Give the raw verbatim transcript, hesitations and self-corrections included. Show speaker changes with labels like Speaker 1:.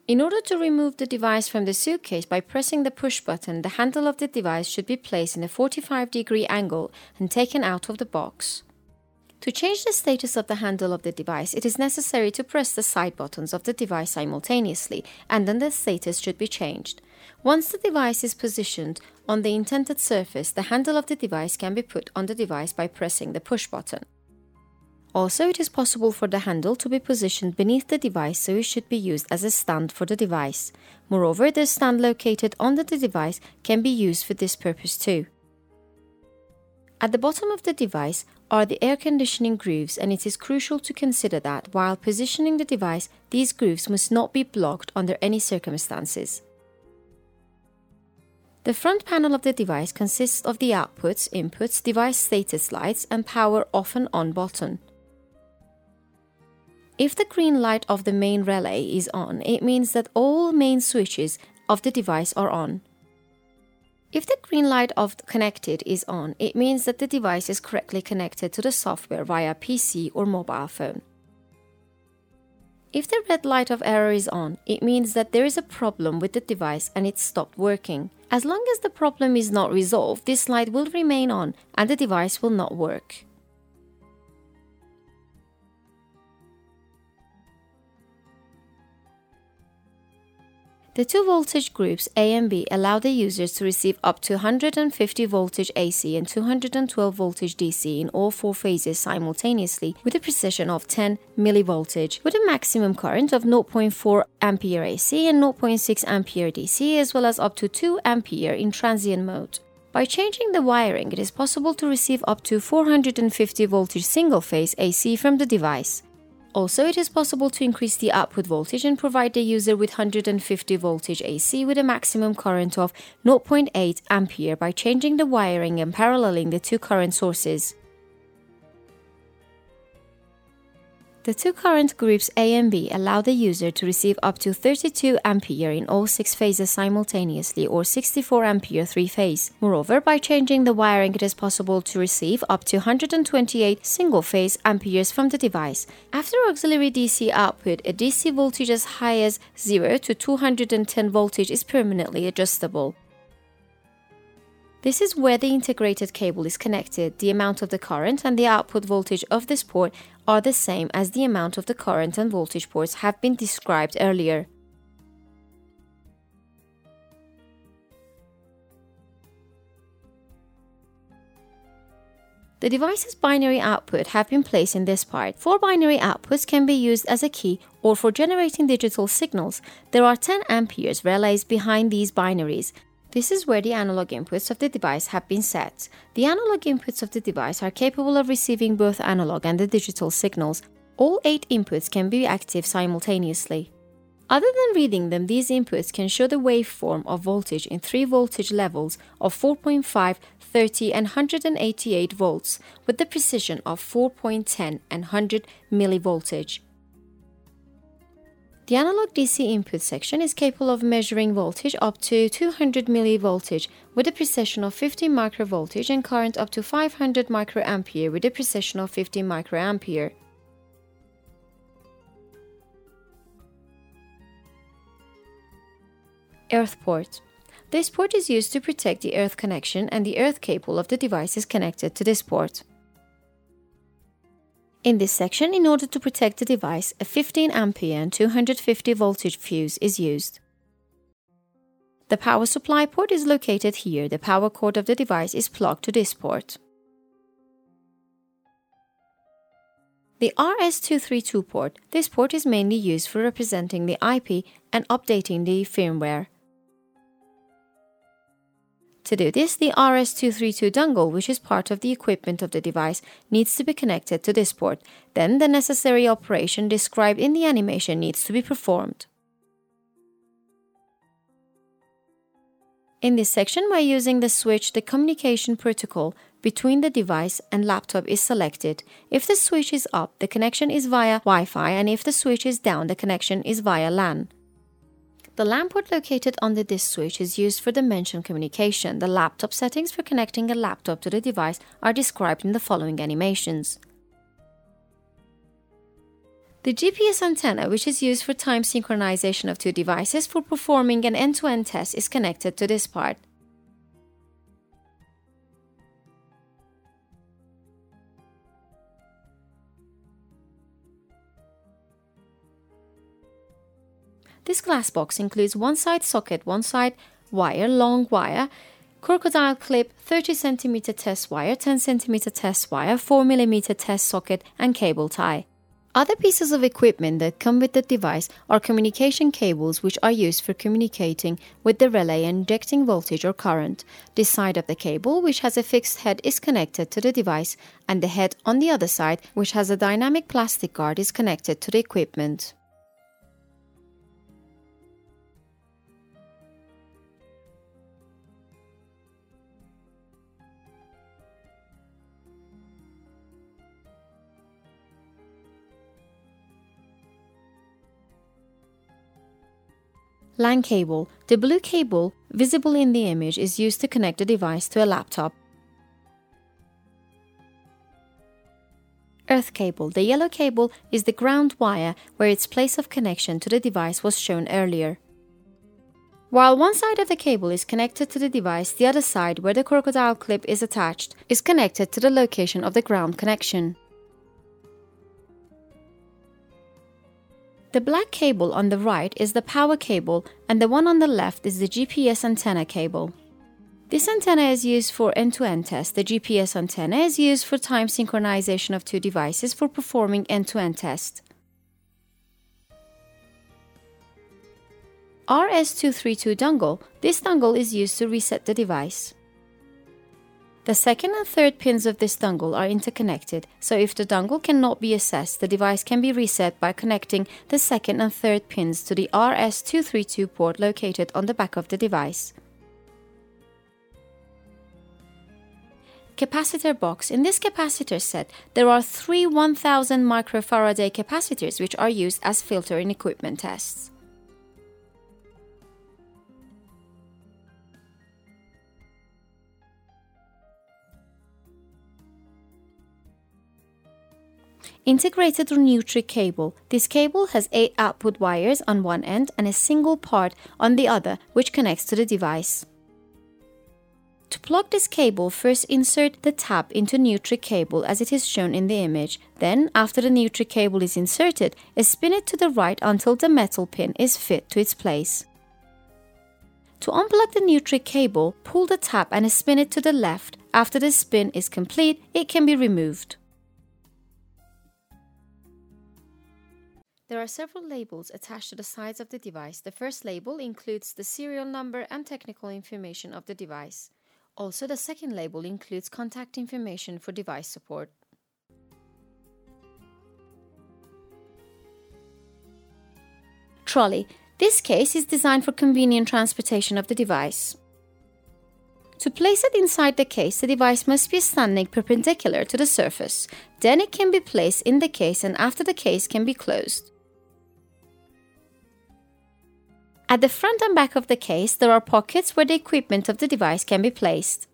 Speaker 1: In order to remove the device from the suitcase by pressing the push button, the handle of the device should be placed in a forty-five degree angle and taken out of the box. To change the status of the handle of the device, it is necessary to press the side buttons of the device simultaneously, and then the status should be changed. Once the device is positioned on the intended surface, the handle of the device can be put on the device by pressing the push button. Also, it is possible for the handle to be positioned beneath the device, so it should be used as a stand for the device. Moreover, the stand located under the device can be used for this purpose too. At the bottom of the device are the air conditioning grooves, and it is crucial to consider that while positioning the device, these grooves must not be blocked under any circumstances. The front panel of the device consists of the outputs, inputs, device status lights, and power off and on button. If the green light of the main relay is on, it means that all main switches of the device are on. If the green light of connected is on, it means that the device is correctly connected to the software via P C or mobile phone. If the red light of error is on, it means that there is a problem with the device and it stopped working. As long as the problem is not resolved, this light will remain on and the device will not work. The two voltage groups A and B allow the users to receive up to one hundred fifty voltage A C and two hundred twelve voltage D C in all four phases simultaneously with a precision of ten millivoltage, with a maximum current of zero point four ampere A C and zero point six ampere D C, as well as up to two ampere in transient mode. By changing the wiring, it is possible to receive up to four hundred fifty voltage single-phase A C from the device. Also, it is possible to increase the output voltage and provide the user with one hundred fifty voltage A C with a maximum current of zero point eight ampere by changing the wiring and paralleling the two current sources. The two current groups A and B allow the user to receive up to thirty-two ampere in all six phases simultaneously, or sixty-four ampere three-phase. Moreover, by changing the wiring, it is possible to receive up to one hundred twenty-eight single-phase amperes from the device. After auxiliary D C output, a D C voltage as high as zero to two hundred ten voltage is permanently adjustable. This is where the integrated cable is connected. The amount of the current and the output voltage of this port are the same as the amount of the current and voltage ports have been described earlier. The device's binary output have been placed in this part. Four binary outputs can be used as a key or for generating digital signals. There are ten amperes relays behind these binaries. This is where the analog inputs of the device have been set. The analog inputs of the device are capable of receiving both analog and the digital signals. All eight inputs can be active simultaneously. Other than reading them, these inputs can show the waveform of voltage in three voltage levels of four point five, thirty and one hundred eighty-eight volts with the precision of four point one zero and one hundred millivoltage. The analog D C input section is capable of measuring voltage up to two hundred millivoltage with a precision of fifty microvoltage and current up to five hundred microampere with a precision of fifty microampere. Earth port. This port is used to protect the earth connection, and the earth cable of the device is connected to this port. In this section, in order to protect the device, a fifteen ampere and two hundred fifty voltage fuse is used. The power supply port is located here. The power cord of the device is plugged to this port. The R S two thirty-two port. This port is mainly used for representing the I P and updating the firmware. To do this, the R S two thirty-two dongle, which is part of the equipment of the device, needs to be connected to this port. Then the necessary operation described in the animation needs to be performed. In this section, by using the switch, the communication protocol between the device and laptop is selected. If the switch is up, the connection is via Wi-Fi, and if the switch is down, the connection is via LAN. The LAN port located under this switch is used for the mentioned communication. The laptop settings for connecting a laptop to the device are described in the following animations. The G P S antenna, which is used for time synchronization of two devices for performing an end-to-end test, is connected to this part. This glass box includes one side socket, one side wire, long wire, crocodile clip, thirty centimeter test wire, ten centimeter test wire, four millimeter test socket, and cable tie. Other pieces of equipment that come with the device are communication cables, which are used for communicating with the relay and injecting voltage or current. This side of the cable, which has a fixed head, is connected to the device, and the head on the other side, which has a dynamic plastic guard, is connected to the equipment. LAN cable. The blue cable visible in the image is used to connect the device to a laptop. Earth cable. The yellow cable is the ground wire where its place of connection to the device was shown earlier. While one side of the cable is connected to the device, the other side, where the crocodile clip is attached, is connected to the location of the ground connection. The black cable on the right is the power cable, and the one on the left is the G P S antenna cable. This antenna is used for end-to-end tests. The G P S antenna is used for time synchronization of two devices for performing end-to-end tests. R S two thirty-two dongle. This dongle is used to reset the device. The second and third pins of this dongle are interconnected, so if the dongle cannot be accessed, the device can be reset by connecting the second and third pins to the R S two thirty-two port located on the back of the device. Capacitor box. In this capacitor set, there are three one thousand microfarad capacitors which are used as filter in equipment tests. Integrated Neutrik cable. This cable has eight output wires on one end and a single part on the other, which connects to the device. To plug this cable, first insert the tab into Neutrik cable as it is shown in the image. Then, after the Neutrik cable is inserted, spin it to the right until the metal pin is fit to its place. To unplug the Neutrik cable, pull the tab and spin it to the left. After the spin is complete, it can be removed. There are several labels attached to the sides of the device. The first label includes the serial number and technical information of the device. Also, the second label includes contact information for device support. Trolley. This case is designed for convenient transportation of the device. To place it inside the case, the device must be standing perpendicular to the surface. Then it can be placed in the case, and after the case can be closed. At the front and back of the case, there are pockets where the equipment of the device can be placed.